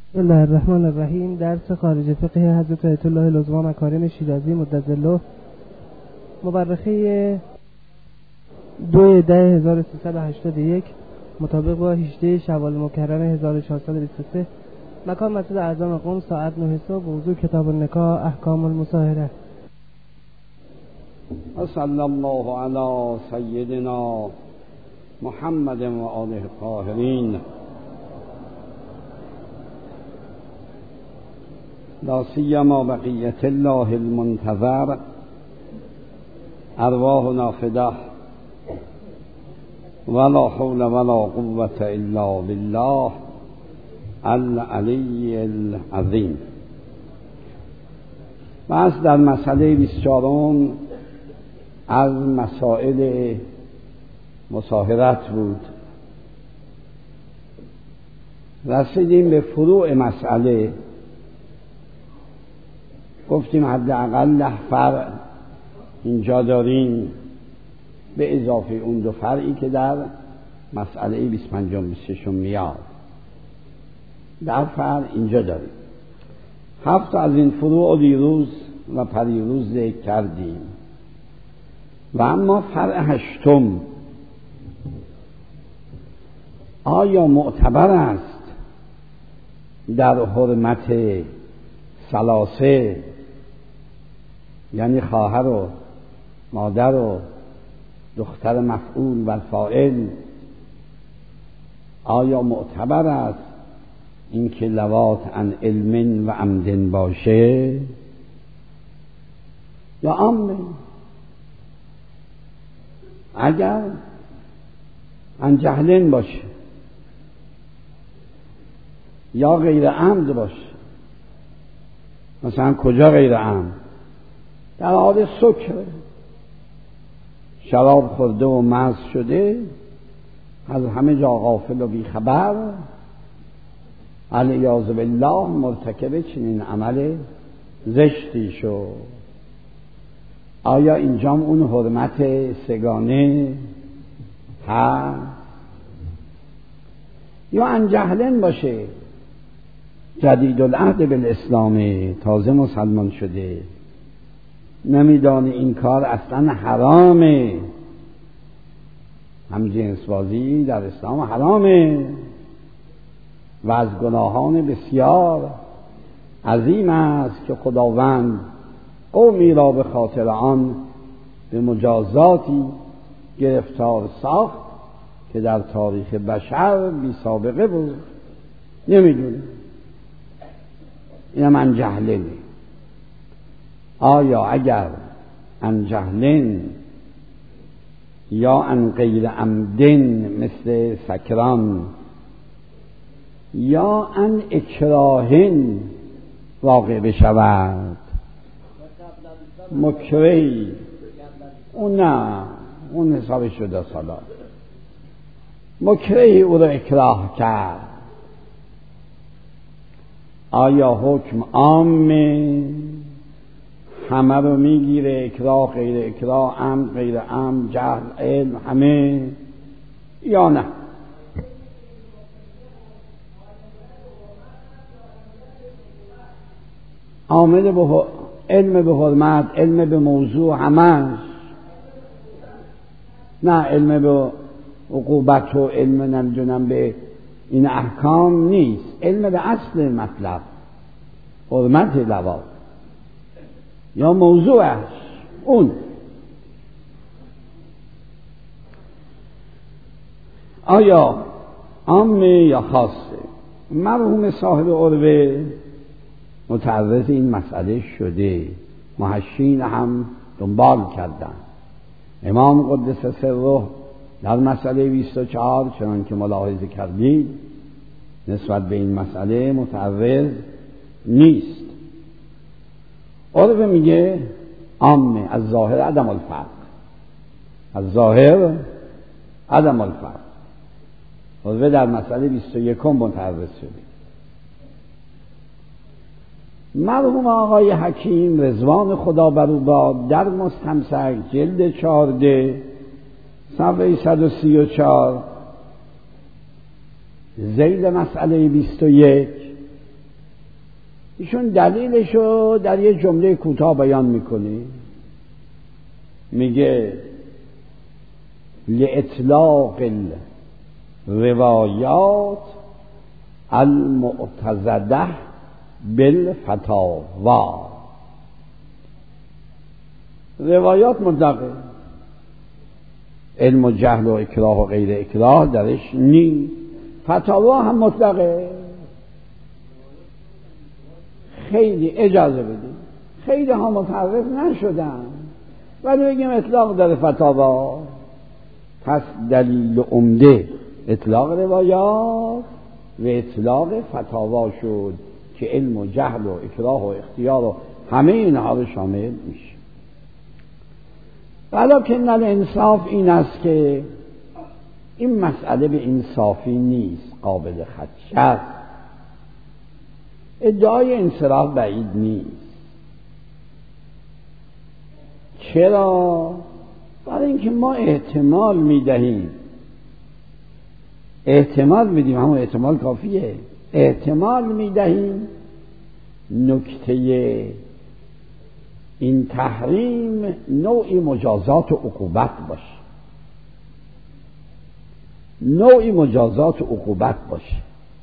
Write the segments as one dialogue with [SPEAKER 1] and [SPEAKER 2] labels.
[SPEAKER 1] بسم الله الرحمن الرحیم. درس خارج فقه حضرت آیت الله العظمی مکارم شیرازی مدظله، مورخه 2/10/1381 مطابق با 18 شوال مکرم 1423. مکان مسجد اعظم قم، ساعت 9 صبح. موضوع کتاب النکاح، احکام المصاهره.
[SPEAKER 2] صلی الله علی سیدنا محمد و آله الطاهرین. لا سیما بقیت الله المنتظر، ارواحنا فداه، ولا حول ولا قوة الا بالله العلی العظیم. بس در مسئله 24 از مسائل مصاهرت بود. رسیدیم به فروع مسئله. گفتیم حداقل 10 فرع اینجا داریم به اضافه اون 2 فرعی که در مسئله 25-26 میاد. 10 فرع اینجا داریم. 7 از این فروع دیروز و پریروز ذکر کردیم. و اما فرع 8، آیا معتبر است در حرمت ثلاثه، یعنی خواهر و مادر و دختر مفعول و فاعل، آیا معتبر است اینکه لوات عن علم و عمد باشه یا عامه؟ اگر عن جهل باشه یا غیر عمد باشه، مثلا کجا غیر عمد؟ در حال سکر، شراب خورده و مست شده، از همه جا غافل و بیخبر، علیاذ بالله مرتکب چنین عمل زشتی شد. آیا اینجام اون حرمت سگانه هست؟ یا عن جهل باشه، جدید العهد بالاسلام، تازه مسلمان شده، نمیدانه این کار اصلا حرامه، هم جنس بازی در اسلام حرامه و از گناهان بسیار عظیم است که خداوند قومی را به خاطر آن به مجازاتی گرفتار ساخت که در تاریخ بشر بی سابقه بود. نمیدونه. اینم عن جهلن. آیا اگر عن جهلن یا عن غیر عمدن مثل سکران یا عن اکراهن واقع بشود، مکری، اون نه، اون حساب شده سالا، مکری او را اکراه کرد، آیا حکم عامه همه رو میگیره؟ اکراه، غیر اکراه، عمد، غیر عمد، جهل، علم، همه، یا نه؟ عامل به علم به حرمت، علم به موضوع، همش، نه علم به عقوبت و علم نمیدونم به این احکام نیست، علم به اصل مطلب، حرمت لواط یا موضوعش. اون آیا عامه یا خاصه؟ مرحوم صاحب عروه متعرض این مسئله شده، محشین هم دنبال کردن. امام قدس سره در مسئله 24 چنان که ملاحظه کردید نسبت به این مسئله متعرض نیست. عرفه میگه عامه، از ظاهر عدم الفرق، از ظاهر عدم الفرق. عرفه در مسئله 21 متعرض شده. مرحوم آقای حکیم رضوان خدا بر او باد در مستمسک جلد 14 صفحه 134 ذیل مسئله 21 ایشون دلیلشو در یه جمله کوتاه بیان میکنه، میگه لإطلاق الروایات المعتزده بالفتاوا. روایات مطلقه، علم و جهل و اکراه و غیر اکراه درش نیست. فتاوا هم مطلقه. خیلی اجازه بدید، خیلی ها متعرف نشدن ولی بگیم اطلاق داره فتاوا. پس دلیل عمده اطلاق روایات و اطلاق فتاوا شد که علم و جهل و اکراه و اختیار و همه اینها رو شامل میشه. ولکن الانصاف این است که این مسئله به انصافی نیست، قابل خدشه است. ادعای انصراف بعید نیست. چرا؟ برای اینکه ما احتمال میدهیم، احتمال میدیم، همون احتمال کافیه، احتمال میدهیم نکته این تحریم نوعی مجازات و عقوبت باشه، نوعی مجازات و عقوبت باشه.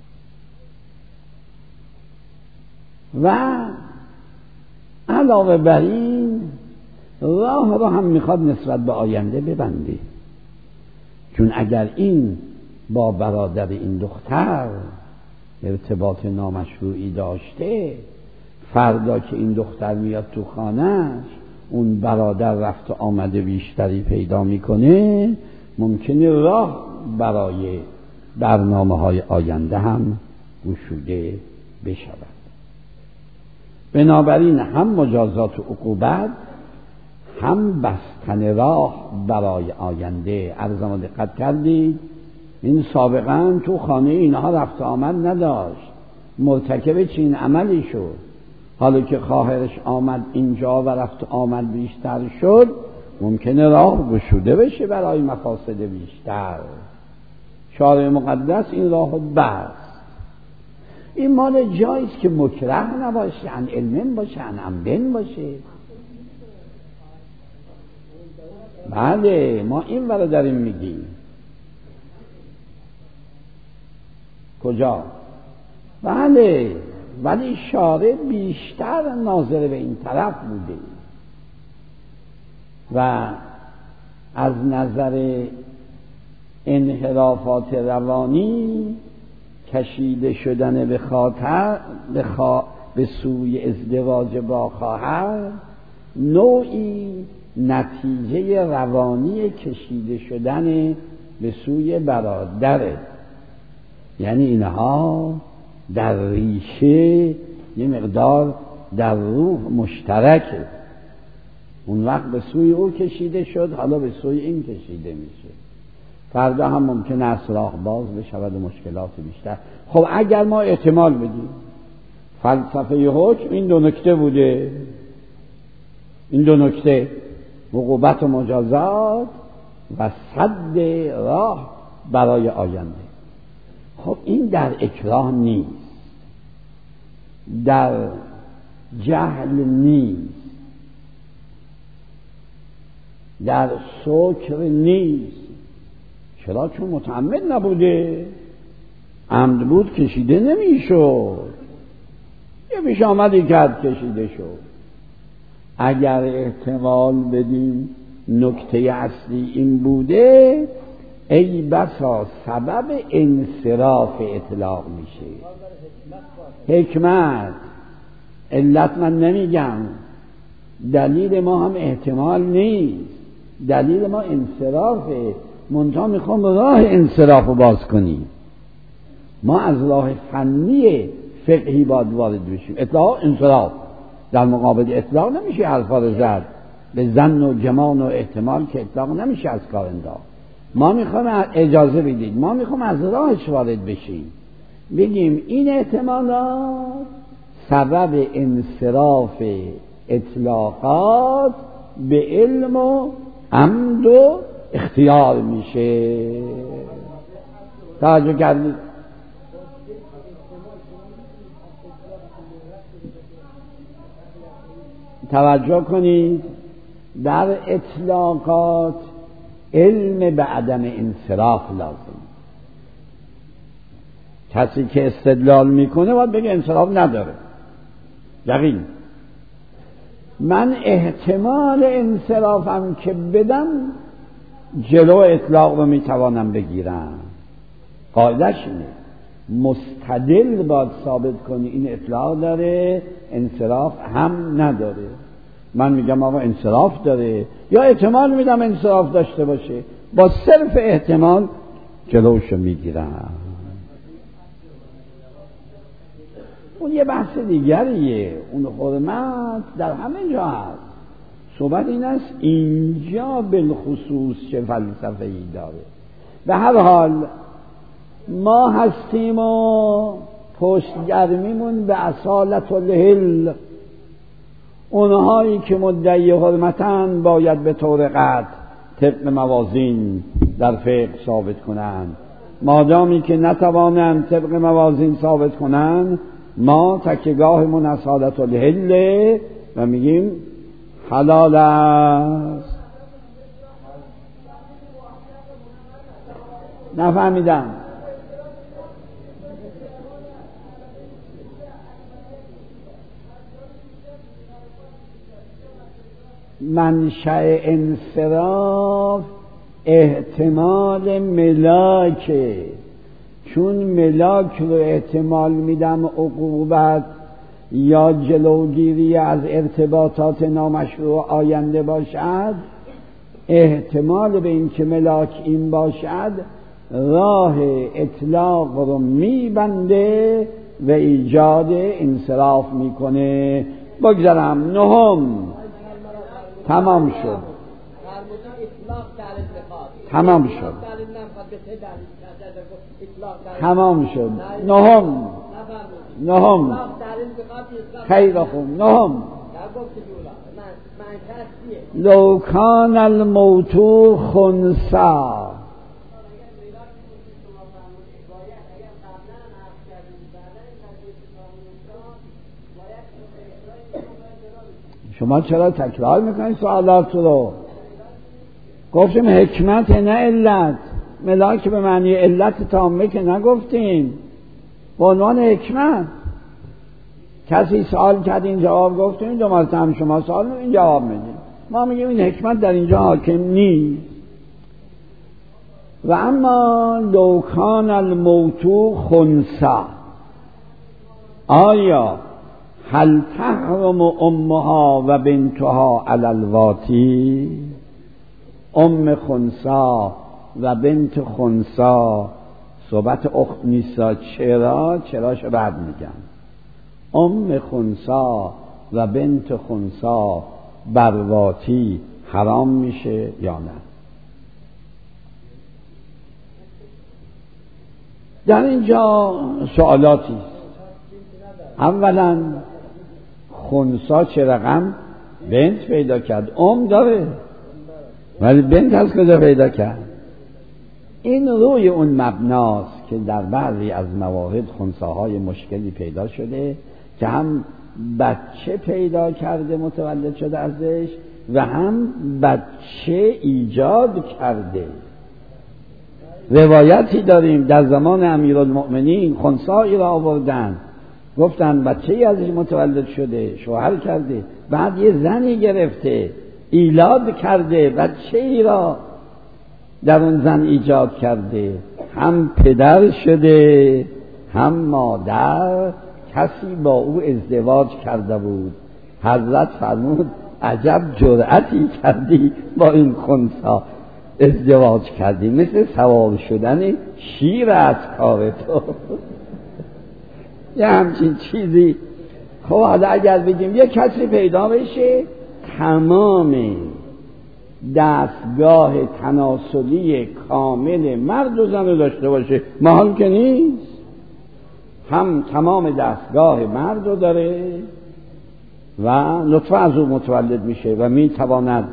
[SPEAKER 2] و علاوه بر این راه را هم میخواد نسبت به آینده ببنده، چون اگر این با برادر این دختر ارتباط نامشروعی داشته، فردا که این دختر میاد تو خانهش اون برادر رفت و آمده بیشتری پیدا میکنه، ممکنه راه برای برنامه‌های آینده هم گشوده بشود. بنابراین هم مجازات و عقوبت، هم بستن راه برای آینده. عرضم دقت کردید این سابقا تو خانه اینها رفت آمد نداشت، مرتکب چین عملی شد. حالا که خواهرش آمد اینجا و رفت آمد بیشتر شد، ممکنه راه گشوده بشه برای مفاسد بیشتر. شارع مقدس این راهو بست. این مال جاییست که مکره نباشه، عن علم باشه، عن عمدن باشه. بله ما این ورا داریم میگیم. کجا؟ بله، ولی شارع بیشتر ناظر به این طرف بوده و از نظر انحرافات روانی کشیده شدن به خاطر به سوی ازدواج با خواهر نوعی نتیجه روانی کشیده شدن به سوی برادره. یعنی اینها در ریشه یه مقدار در روح مشترکه. اون وقت به سوی او کشیده شد، حالا به سوی این کشیده میشه. فردا هم ممکنه از راه باز بشود و مشکلات بیشتر. خب اگر ما احتمال بدیم فلسفه حکم این دو نکته بوده، این دو نکته عقوبت و مجازات و سد راه برای آینده. خب این در اکراه نیست، در جهل نیست، در سکر نیست. چرا؟ چون متعمد نبوده. عمد بود کشیده نمیشد، یه پیش آمدی کرد کشیده شد. اگر احتمال بدیم نکته اصلی این بوده، ای بسا سبب انصراف اطلاق میشه. حکمت علت من نمیگم، دلیل ما هم احتمال نیست، دلیل ما انصرافه. منتها میخوام راه انصراف رو باز کنیم. ما از راه فنی فقهی باید وارد بشیم. اطلاق انصراف، در مقابل اطلاق نمیشه حرفا رو زد. به ظن و گمان و احتمال که اطلاق نمیشه از کار انداخت. ما میخوام اجازه بدید، ما میخوام از راهش وارد بشیم، بگیم این احتمالات سبب انصراف اطلاقات به علم و عمد و اختیار میشه. توجه کردید؟ توجه کنید، در اطلاقات علم به عدم انصراف لازم. کسی که استدلال میکنه باید بگه انصراف نداره. یقین من احتمال انصرافم که بدم جلو اطلاق رو میتوانم بگیرم. قاعدش اینه، مستدل باید ثابت کنی این اطلاق داره، انصراف هم نداره. من میگم آقا انصراف داره، یا احتمال میدم انصراف داشته باشه، با صرف احتمال جلوشو میگیرم. اون یه بحث دیگریه، اون حرمت در همه جا هست. صحبت این است اینجا بالخصوص چه فلسفه ای داره. به هر حال ما هستیم و پشتگرمیمون به اصالت الهل. اونهایی که مدعی حرمتن باید به طور قطع طبق موازین در فقه ثابت کنند. مادامی که نتوانند طبق موازین ثابت کنند، ما تکیه‌گاهمون اصالت الهل و میگیم حلال است. نفهمیدم. منشأ انصراف احتمال ملاکه، چون ملاک رو احتمال میدم عقوبت یا جلوگیری از ارتباطات نامشروع آینده باشد، احتمال به این که ملاک این باشد راه اطلاق رو میبنده و ایجاد انصراف میکنه. بگذارم نهم تمام شد. تمام شد. تمام شد. نهم خیر خوب. نهم لو کان الموت خنثی. شما چرا تکرار میکنید سوالات رو؟ گفتیم حکمت نه علت. ملاک به معنی علت تامه که نگفتیم، به عنوان حکمت. کسی سوال کرد این جواب گفتیم، دو مرتبه هم شما سوال این جواب میدیم. ما میگیم این حکمت در اینجا حاکم نیست. و اما لو کان الموت خنثی، آیا هل تحرم امها و بنتها علی الواتی؟ ام خنثی و بنت خنثی صحبت اخت نیستا. چراشو بعد میگم. ام خنثی و بنت خنثی بر واتی حرام میشه یا نه؟ در اینجا سوالاتی. اولا خنثی چه رقم بنت پیدا کرد؟ داره ولی بنت از کجا پیدا کرد؟ این روی اون مبناست که در بعضی از موارد خنثی‌های مشکلی پیدا شده که هم بچه پیدا کرده متولد شده ازش و هم بچه ایجاد کرده. روایتی داریم در زمان امیرالمؤمنین خنثی را آوردن، گفتن بچه‌ای ازش متولد شده، شوهر کرده، بعد یه زنی گرفته ایلاد کرده، بچه‌ای را در اون زن ایجاد کرده، هم پدر شده هم مادر. کسی با او ازدواج کرده بود. حضرت فرمود عجب جرأتی کردی با این خنثی ازدواج کردی، مثل سوار شدن شیر از کار تو. یه همچین چیزی. خب حالا اگر بگیم یه کسی پیدا بشه تمام دستگاه تناسلی کامل مرد و زن رو داشته باشه، محال که نیست. هم تمام دستگاه مرد رو داره و نطفه از او متولد میشه و میتواند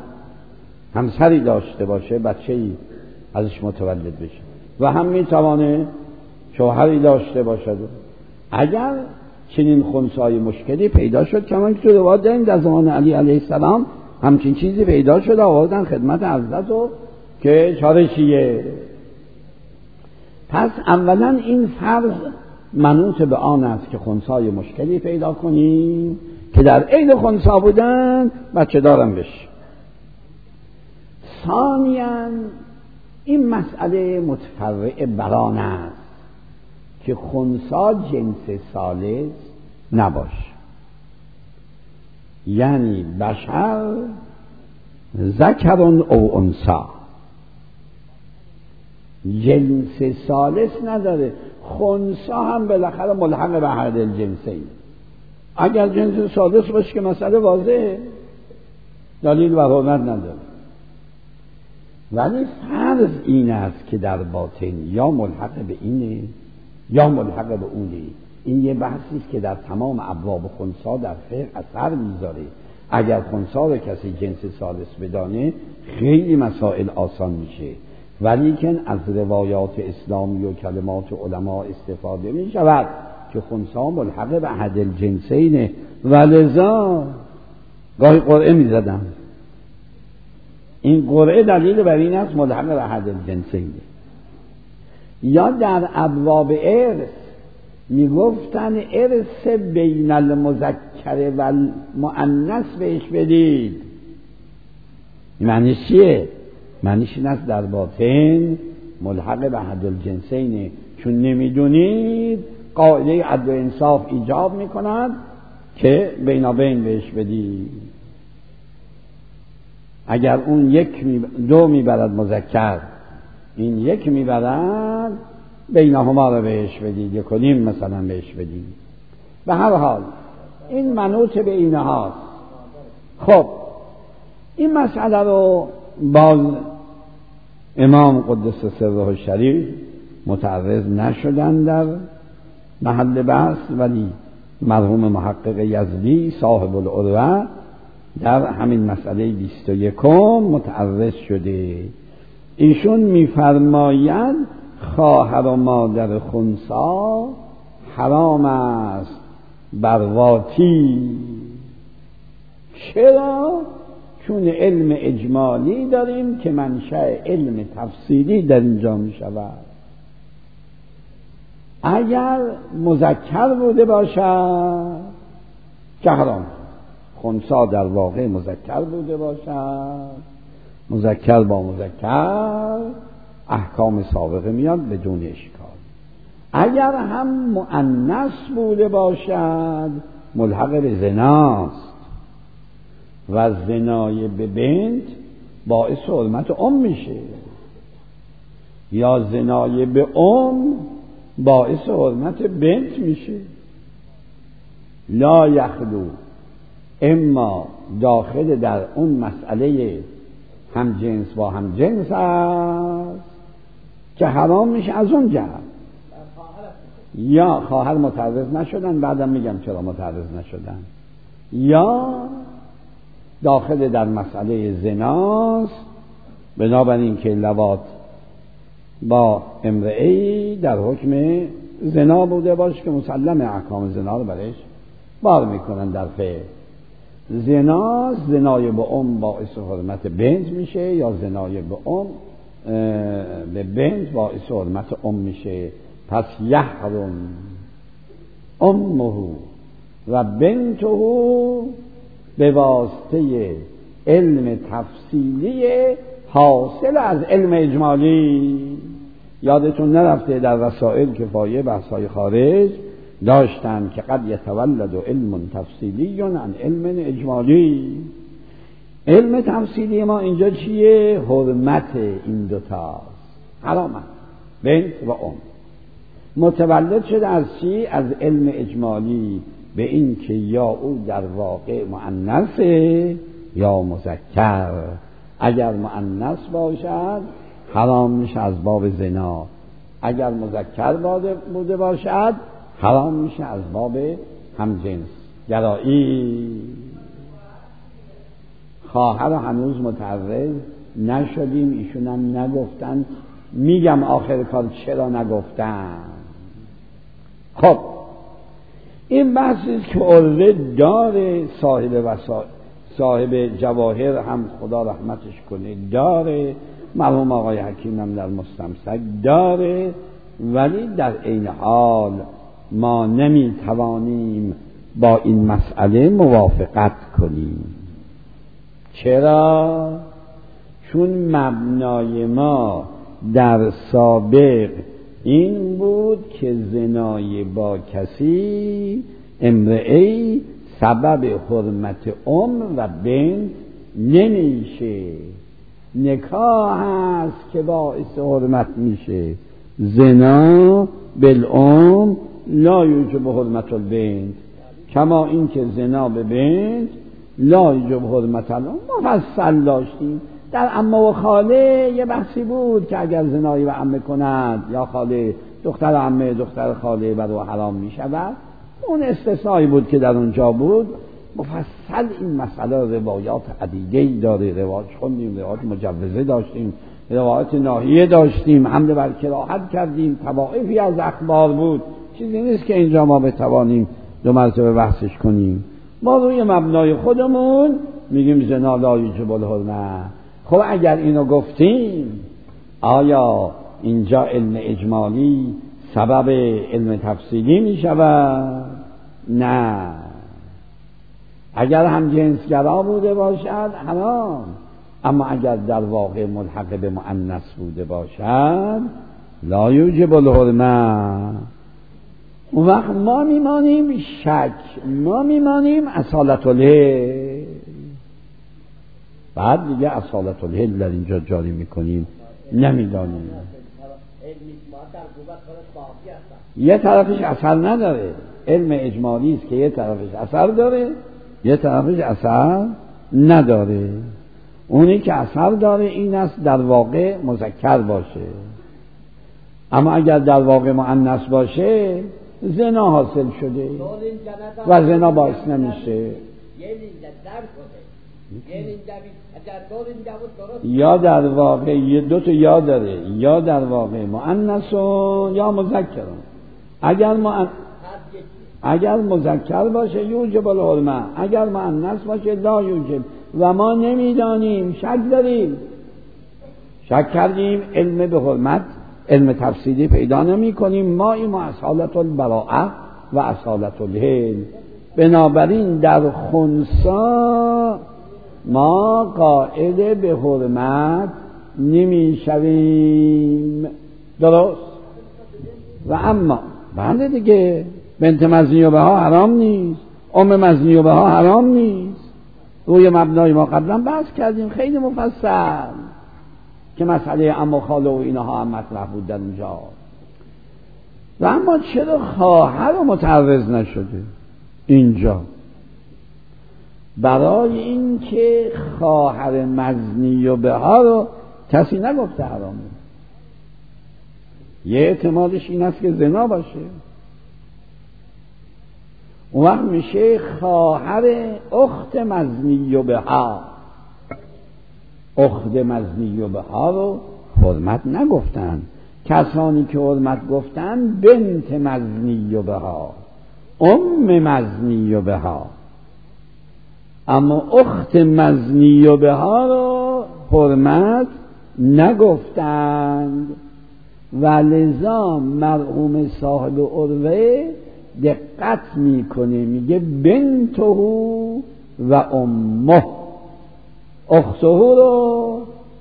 [SPEAKER 2] همسری داشته باشه، بچه‌ای ازش متولد بشه، و هم میتوانه شوهری داشته باشد. اگر چنین خنثای مشکلی پیدا شد، کما که تو روایت داریم در زمان علی علیه السلام همچین چیزی پیدا شد، آوردن خدمت حضرت و که چاره چیه. پس اولا این فرض منوط به آن است که خنثای مشکلی پیدا کنیم که در عین خنثا بودن بچه دارم بشه. ثانیاً این مسئله متفرع بران است که خنثا جنس ثالث نباشه، یعنی بشر ذکر او انثی جنس ثالث نداره. خنثا هم بالاخره ملحق به احد الجنسین. اگر جنس ثالث باشه که مسئله واضحه، دلیل و حرمت نداره. ولی فرض این است که در باطن یا ملحق به اینه یا ملحق به اونه. این یه بحثی است که در تمام ابواب خنثا در فقه اثر میذاره. اگر خنثا رو کسی جنس ثالث بدانه خیلی مسائل آسان میشه، ولیکن از روایات اسلامی و کلمات علما استفاده می شود که خنثا ملحق به احد الجنسین و لذا گاهی قرعه می زدن. این قرعه دلیل بر این است ملحق به احد الجنسین. یا در ابواب ارث می گفتن ارث بین المذکر و المؤنث بهش بدید. معنیش چیه؟ معنیش این است در باطن ملحق به احد الجنسین، چون نمیدونید قاعده عدل و انصاف ایجاب میکند که بینابین بهش بدید. اگر اون دو میبرد مذکر، این یک میبرد، بینهما رو بهش بدید، 1.5 مثلا بهش بدید. به هر حال این منوط به اینهاست. خب این مسئله رو باز امام قدس سره الشریف متعرض نشدن در محل بحث، ولی مرحوم محقق یزدی صاحب العروة در همین مسئله 21 متعرض شده. ایشون میفرماید خواهر و مادر خنثا حرام است بر واتی. چرا؟ چون علم اجمالی داریم که منشأ علم تفصیلی در اینجا می شود. اگر مذکر بوده باشد که حرام، خنثا در واقع مذکر بوده باشد، مذکر با مذکر احکام سابقه میاد بدون اشکال. اگر هم مؤنث بوده باشد ملحق به زناست و زنای به بنت باعث حرمت میشه، یا زنای به باعث حرمت بنت میشه. لا یخلو، اما داخل در اون مسئله هم جنس با هم جنس است که حرام میشه از اون جهت. یا خواهر متعرض نشدن، بعدم میگم چرا متعرض نشدن، یا داخل در مسئله زناست، بنابراین که لواط با امرئه‌ای در حکم زنا بوده باشه که مسلم احکام زنا رو برش بار میکنن در فقه. زنای به باعث حرمت بنت میشه، یا زنای به بنت باعث حرمت میشه. پس یحرم امه و بنته به واسطه علم تفصیلی حاصل از علم اجمالی. یادتون نرفته در رسائل کفایه بحث‌های خارج داشتن که قد یتولد علم تفصیلی عن علم اجمالی. علم تفصیلی ما اینجا چیه؟ حرمت این دوتاست، حرامت بنت و متولد شده از چی؟ از علم اجمالی، به این که یا او در واقع مؤنثه یا مذکر. اگر مؤنث باشد حرام میشه از باب زنا، اگر مذکر بوده باشد حرام میشه از باب همجنس گرایی. خواهر هنوز متعرض نشدیم، ایشون هم نگفتن. میگم آخر کار چرا نگفتن. خب این بحثی که عروه داره، صاحب جواهر هم خدا رحمتش کنه داره، مرحوم آقای حکیم هم در مستمسک داره، ولی در عین حال ما نمیتوانیم با این مسئله موافقت کنیم. چرا؟ چون مبنای ما در سابق این بود که زنای با کسی امرئی سبب حرمت و بنت نمیشه، نکاح هست که باعث حرمت میشه. زنا بالعم لا یوجب حرمت البنت، کما این که زنا به بنت لا یوجب حرمت الام. مفصل داشتیم در عمه و خاله. یه بحثی بود که اگر زنایی به عمه کند یا خاله، دختر عمه دختر خاله بر او حرام می شود. اون استثنایی بود که در اونجا بود. مفصل این مسئله روایات عدیده‌ای داره، روایات خوندیم، روایات مجوزه داشتیم، روایات ناهیه داشتیم، حمله بر کراهت کردیم، طوائفی از اخبار بود. چیزی نیست که اینجا ما بتوانیم دو مرتبه بحثش کنیم. ما روی مبنای خودمون میگیم زنا لا یوجب الحرمت. خب اگر اینو گفتیم، آیا اینجا علم اجمالی سبب علم تفصیلی می شود؟ نه. اگر هم جنسگرا بوده باشد حرام، اما اگر در واقع ملحق به مؤنث بوده باشد لا یوجب الحرمت. اون وقت ما میمانیم شک، ما میمانیم اصالت الهل. بعد دیگه اصالت الهل در اینجا جاری میکنیم، نمیدانیم. یه طرفش اثر نداره. علم اجمالی است که یه طرفش اثر داره، یه طرفش اثر نداره. اونی که اثر داره این است در واقع مذکر باشه، اما اگر در واقع مؤنث باشه زنا حاصل شده و زنا باعث نمیشه. یا در واقع دو تا یا داره، یا در واقع مؤنث یا مذکر. اگر مذکر باشه یوجب الحرمت، اگر مؤنث باشه لا یوجب. و ما نمیدانیم، شک داریم، شک کردیم، علم به حرمت، علم تفصیلی پیدا نمی کنیم. ما این اصالت البراءه و اصالت الحل. بنابراین در خنثی ما قائل به حرمت نمی شویم. درست؟ و اما بله دیگه، بنت مزنی و بها حرام نیست، ام مزنی و بها حرام نیست. روی مبنای ما قبلا بحث کردیم خیلی مفصل که مسئله عمه و خاله و اینها هم مطرح بود در اونجا. و اما چرا خواهر رو متعرض نشده اینجا؟ برای این که خواهر مزنی و بها رو کسی نگفته حرامه. یه احتمالش این است که زنا باشه. اون وقت میشه خواهر اخت مزنی و بها. اخت مزنی و بها رو حرمت نگفتن. کسانی که حرمت گفتن بنت مزنی و بها، ام مزنی و بها. اما اخت مزنی و بها رو حرمت نگفتند و لذا مرحوم صاحب عروه دقت میکنه، میگه بنته و امه، اخته رو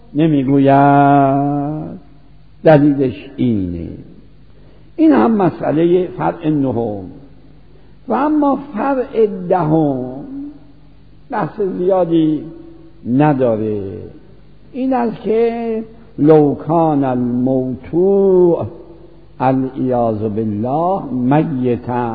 [SPEAKER 2] نمیگوید. دلیلش اینه. این هم مسئله فرع نهم. و اما فرع دهم بحث زیادی نداره. این است که لو کان الموتوع العیاذ بالله میتا.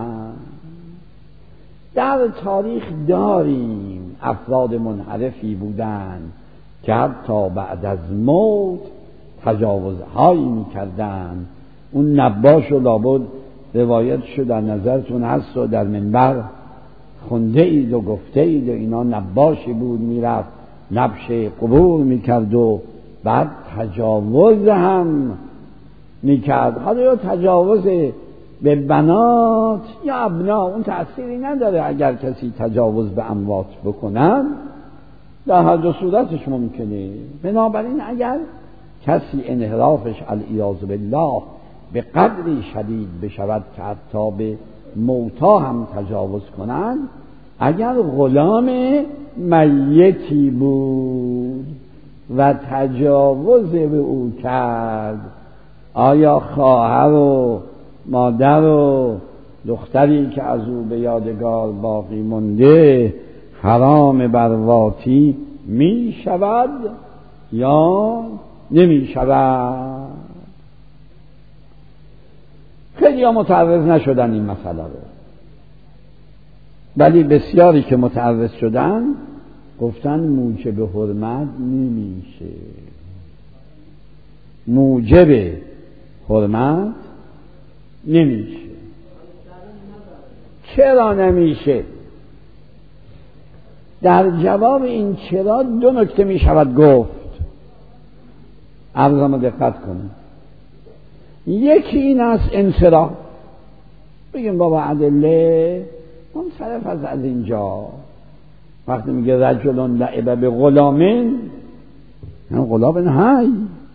[SPEAKER 2] در تاریخ داریم افراد منحرفی بودند که حتی بعد از موت تجاوزهایی میکردند. اون نباش و لابد روایت شد در نظرتون هست و در منبر خونده اید و گفته اید و اینا نباشی بود، میرفت نبش قبور میکرد و بعد تجاوز هم میکرد. حالا یا تجاوز به بنات یا ابنا اون تأثیری نداره. اگر کسی تجاوز به اموات بکنن در هر دو صورتش ممکنه. بنابراین اگر کسی انحرافش علیاذ بالله به قدری شدید بشود که حتی به موتا هم تجاوز کنند، اگر غلام میتی بود و تجاوز به او کرد، آیا خواهر و مادر و دختری که از او به یادگار باقی مونده حرام برواتی می شود یا نمی شود؟ خیلی ها متعرض نشدن این مسئله رو، ولی بسیاری که متعرض شدن گفتن موجب حرمت نمیشه. موجب حرمت نمیشه. چرا نمیشه؟ در جواب این چرا دو نکته می شود گفت. عرضم دقت کنید. یکی این است انصراف، بگیم بابا ادله منصرف از اینجا. وقتی میگه رجل لعب به غلامین، یعنی غلام حی،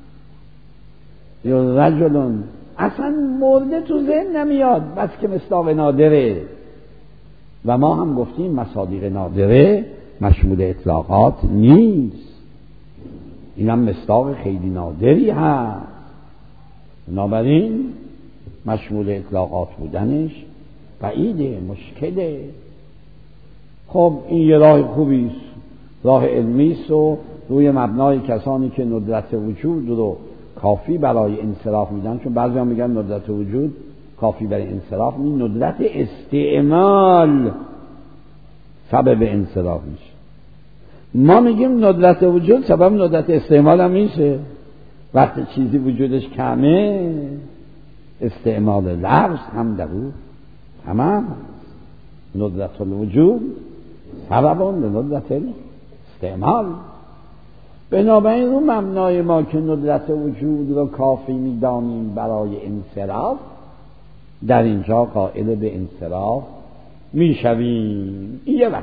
[SPEAKER 2] یا رجل اصلا مرده تو ذهن نمیاد، بس که مصداق نادره. و ما هم گفتیم مصادیق نادره مشمول اطلاقات نیست، این هم مصداق خیلی نادری هست، بنابراین مشمول اطلاقات بودنش بعیده، مشکله. خب این یه راه خوبی است، راه علمی است و روی مبنای کسانی که ندرت وجود رو کافی برای انصراف میدن، چون بعضی ها میگن ندرت وجود کافی برای انصراف نیست، ندرت استعمال سبب انصراف میشه. ما میگیم ندرت وجود سبب ندرت استعمال هم میشه. وقتی چیزی وجودش کمه استعمال لفظ هم در او تمام. ندرت الوجود سبب ندرت استعمال. بنابراین رو مبنای ما که ندرت وجود رو کافی میدانیم برای انصراف، در اینجا قائل به انصراف میشویم. این یه وقت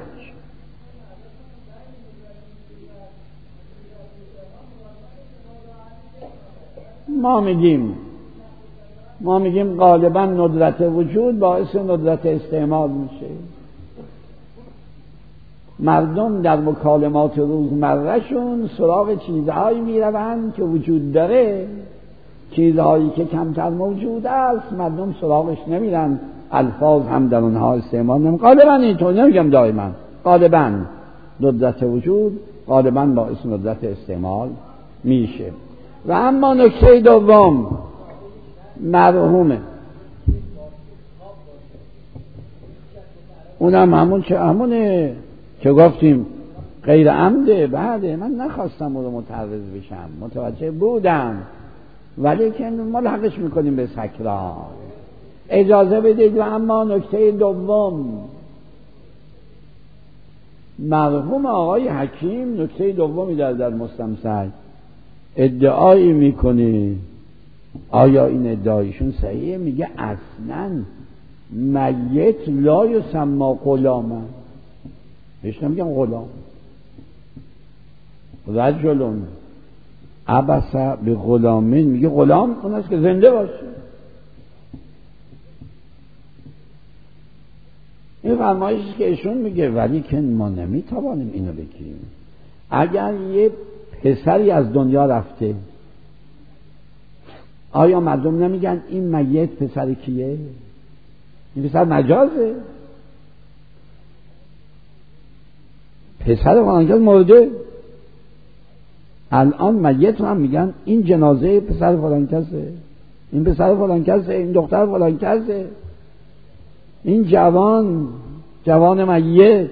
[SPEAKER 2] ما میگیم غالبا ندرت وجود باعث ندرت استعمال میشه. مردم در مکالمات روزمرهشون سراغ چیزهایی میروند که وجود داره، چیزهایی که کمتر موجود است مردم سراغش نمیرن، الفاظ هم در اونها استعمال نمیکنن. غالبا اینطور، نمیگم دائما، غالبا ندرت وجود غالبا باعث ندرت استعمال میشه. و اما نکته دوم مرحومه، اونم همونه که گفتیم غیر عمده. بعده من نخواستم اون رو متعرض بشم، متوجه بودم، ولی که ملحقش میکنیم به سکران. اجازه بدید. و اما نکته دوم مرحوم آقای حکیم نکته دومی در مستمسک ادعایی میکنه. آیا این ادعایشون صحیحه؟ میگه اصلا میت لا یسمى غلاما، بهش نمیگن غلام. رجل عبس به غلامین، میگه غلام اون است که زنده باشه. این فرمایشی که ایشون میگه، ولی که ما نمیتوانیم اینو بگیریم. اگر یه پسری از دنیا رفته، آیا مردم نمیگن این میت پسر کیه؟ این پسر مجازه، پسر فلان مرده. الان میت هم میگن این جنازه پسر فلان کسه، این پسر فلان کسه، این دختر فلان کسه، این جوان میت.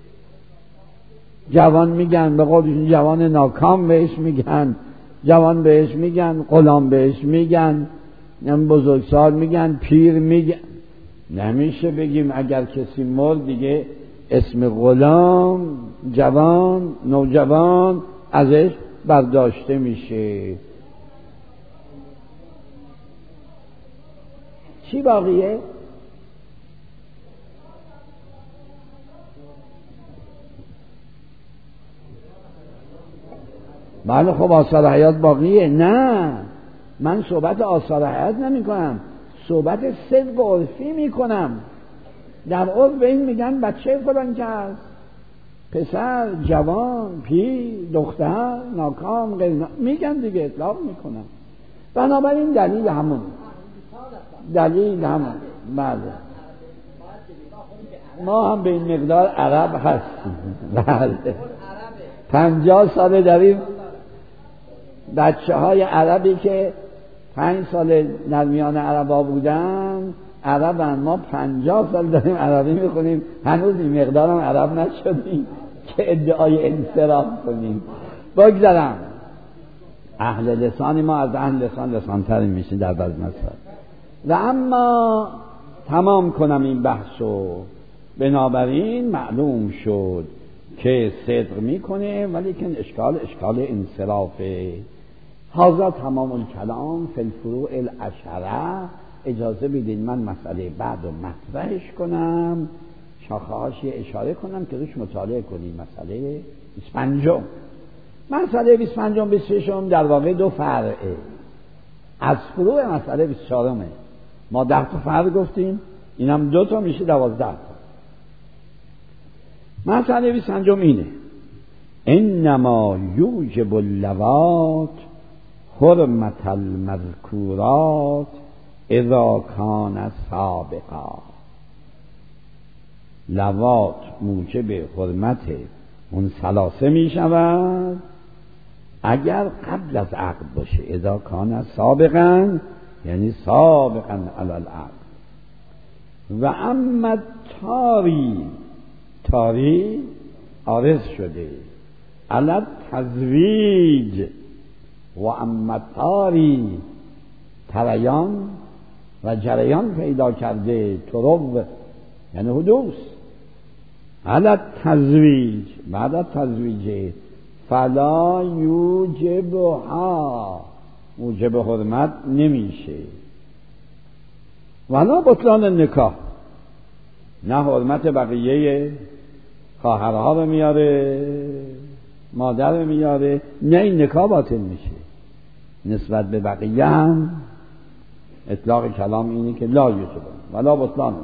[SPEAKER 2] جوان میگن، به قولشون جوان ناکام بهش میگن، جوان بهش میگن، غلام بهش میگن، بزرگسال میگن، پیر میگن. نمیشه بگیم اگر کسی مرد دیگه اسم غلام، جوان، نوجوان ازش برداشته میشه. چی باقیه؟ بله خب آثار حیات باقیه. نه، من صحبت آثار حیات نمی کنم، صحبت صدق عرفی می کنم. در عرف به این میگن بچه فلان کس، پسر، جوان، پیر، دختر، ناکام، غیر میگن دیگه، اطلاق میکنن. بنابراین دلیل همون بله، ما هم به این مقدار عرب هستیم. بله 50 سال در این بچه های عربی که 5 سال در میان عربا بودن عربن، ما 50 سال داریم عربی میخونیم، هنوز این مقدار هم عرب نشدیم که ادعای انصراف کنیم. بگذارم اهل لسانی ما از اهل لسان‌تر میشه در بعض مسائل. و اما تمام کنم این بحثو، بنابراین معلوم شد که صدق میکنه ولی که اشکال انصرافه. هذا تمام الکلام فی الفروع العشره. اجازه بدین من مسئله بعد رو مطرحش کنم، شاخه‌هاش اشاره کنم که روش مطالعه کنیم. مسئله 25 مسئله 25 26 در واقع 2 فرعه از فروع مسئله 24. ما 10 تا فرع گفتیم، اینم 2 تا میشه 12 تا. مسئله 25 اینه: انما یوجب اللوات حرمت المذکورات اذا کان سابقا. لوات موجب حرمت اون ثلاثه می شود اگر قبل از عقد باشه. اذا کان سابقا یعنی سابقا علی العقد. و اما تاری عارض شده علی تزویج، و اما تاری تریان و جریان پیدا کرده، طرق یعنی حدوث، علی تزویج بعد تزویج، فلا یوجبها، موجب حرمت نمیشه. ولا بطلان النکاح، نه حرمت بقیه خواهرها رو میاره، مادر رو میاره، نه این نکاح باطل میشه. نسبت به بقیه هم اطلاق کلام اینه که لا یوجب ولا بطلان.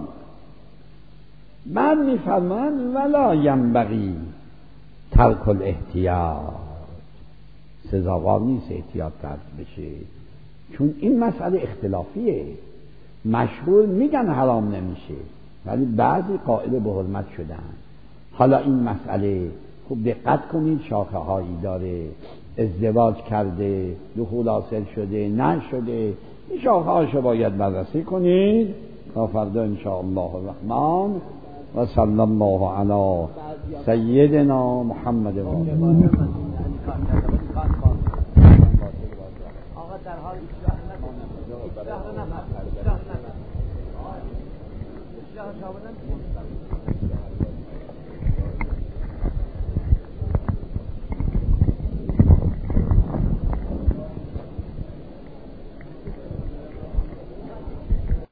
[SPEAKER 2] بعد میفرمان ولا ینبغی ترک الاحتیاط، سزاوار نیست احتیاط ترک بشه، چون این مسئله اختلافیه. مشهور میگن حرام نمیشه ولی بعضی قائل به حرمت شدن. حالا این مسئله خوب دقت کنید، شاخه هایی داره، ازدواج کرده، دخول حاصل شده، نشده، این شاخه هاشو باید بررسی کنید تا فردا انشاءالله الرحمن. و صلی الله علی سیدنا محمد و آله. آقا در حال اصلاح نکنه،